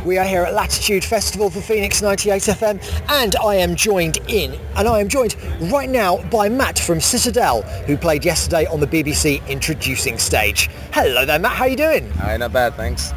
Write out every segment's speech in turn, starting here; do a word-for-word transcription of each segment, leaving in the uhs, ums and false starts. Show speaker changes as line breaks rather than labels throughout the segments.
We are here at Latitude Festival for Phoenix ninety-eight F M, and I am joined in, and I am joined right now by Matt from Citadel, who played yesterday on the B B C Introducing stage. Hello there, Matt. How are you doing?
Hi, not bad, thanks.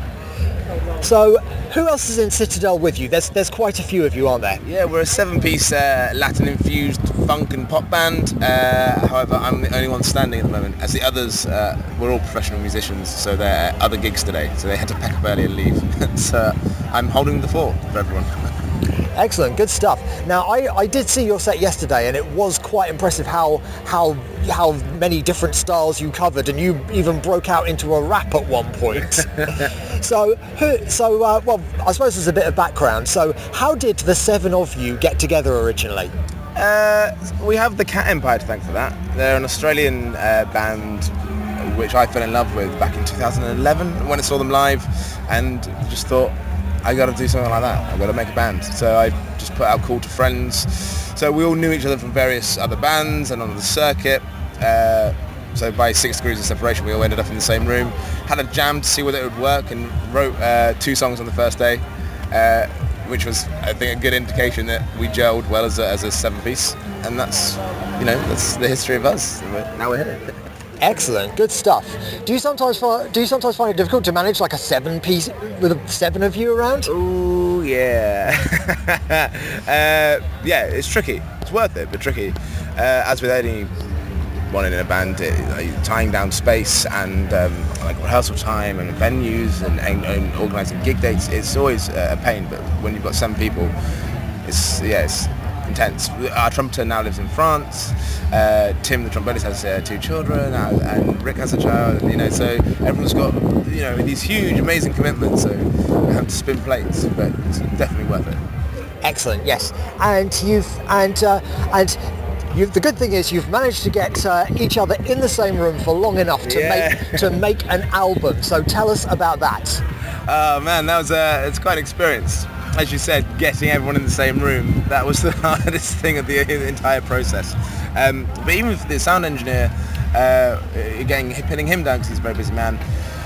So, who else is in Citadel with you? There's there's quite a few of you, aren't there?
Yeah, we're a seven-piece uh, Latin-infused funk and pop band. Uh, however, I'm the only one standing at the moment, as the others, uh, we're all professional musicians, so they're at other gigs today, so they had to pack up early and leave. So I'm holding the fort for everyone.
Excellent, good stuff. Now, I, I did see your set yesterday, and it was quite impressive how how how many different styles you covered, and you even broke out into a rap at one point. so, who, so uh, well, I suppose there's a bit of background. So, how did the seven of you get together originally?
Uh, we have the Cat Empire to thank for that. They're an Australian uh, band which I fell in love with back in two thousand eleven when I saw them live, and just thought, I got to do something like that. I've got to make a band. So I just put out Call to Friends. So we all knew each other from various other bands and on the circuit. Uh, so by six degrees of separation, we all ended up in the same room. Had a jam to see whether it would work, and wrote uh, two songs on the first day, uh, which was, I think, a good indication that we gelled well as a, as a seven-piece. And that's, you know, that's the history of us. Now we're here.
Excellent, good stuff. Do you sometimes find, do you sometimes find it difficult to manage like a seven-piece with a seven of you around?
Ooh, yeah. uh, yeah, it's tricky. It's worth it, but tricky. Uh, as with any one in a band, it, like, tying down space and um, like rehearsal time and venues and, and, and organising gig dates, it's always a pain. But when you've got seven people, it's yeah, it's intense. Our trumpeter now lives in France. Uh, Tim, the trombonist, has uh, two children, uh, and Rick has a child. And, you know, so everyone's got, you know, these huge, amazing commitments. So we have to spin plates, but it's definitely worth it.
Excellent, yes. And you've and uh, and you, the good thing is you've managed to get uh, each other in the same room for long enough to
Yeah.
make to make an album. So tell us about that.
Oh man, that was uh, it's quite an experience. As you said, getting everyone in the same room, that was the hardest thing of the, the entire process. Um, but even with the sound engineer, uh, getting pinning him down because he's a very busy man,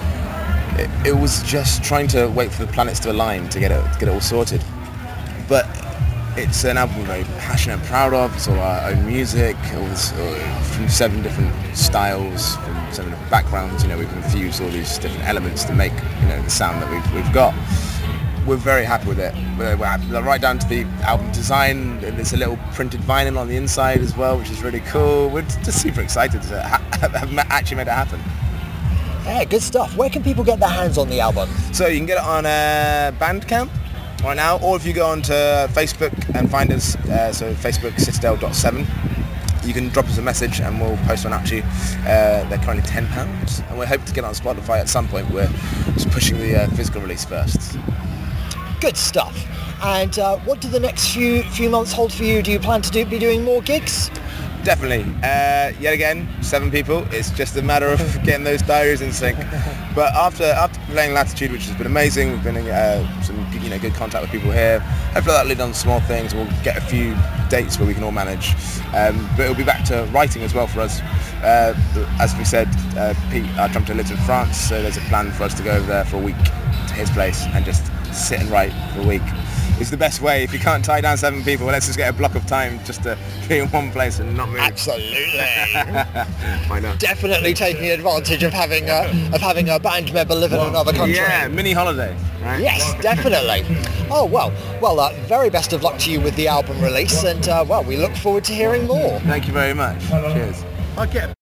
it, it was just trying to wait for the planets to align to get it to get it all sorted. But it's an album we're very passionate and proud of. It's all our own music. It was uh, from seven different styles, from seven different backgrounds. You know, we've infused all these different elements to make, you know, the sound that we've we've got. We're very happy with it. We're, we're happy, right down to the album design, and there's a little printed vinyl on the inside as well, which is really cool. We're just super excited to ha- have actually made it happen.
Yeah, good stuff. Where can people get their hands on the album?
So you can get it on uh, Bandcamp right now, or if you go onto Facebook and find us, uh, so Facebook citadel dot seven, you can drop us a message and we'll post one out to you. Uh, they're currently ten pounds, and we hope to get on Spotify at some point. We're just pushing the uh, physical release first.
Good stuff. And uh, what do the next few few months hold for you? Do you plan to do, be doing more gigs?
Definitely. Uh, yet again, seven people. It's just a matter of getting those diaries in sync. But after after playing Latitude, which has been amazing, we've been in uh, some you know good contact with people here. Hopefully that'll lead on to small things. We'll get a few dates where we can all manage. Um, but it'll be back to writing as well for us. Uh, as we said, uh, Pete, our trumpeter, lives in France, so there's a plan for us to go over there for a week to his place and just sit and write for a week. It's the best way. If you can't tie down seven people, let's just get a block of time just to be in one place and not move.
Absolutely.
Why not?
Definitely taking advantage of having a, of having a band member live in another country.
Yeah, mini holiday, right?
Yes, definitely. Oh, well, well, uh, very best of luck to you with the album release, and uh, well, we look forward to hearing more.
Thank you very much. Cheers.
I get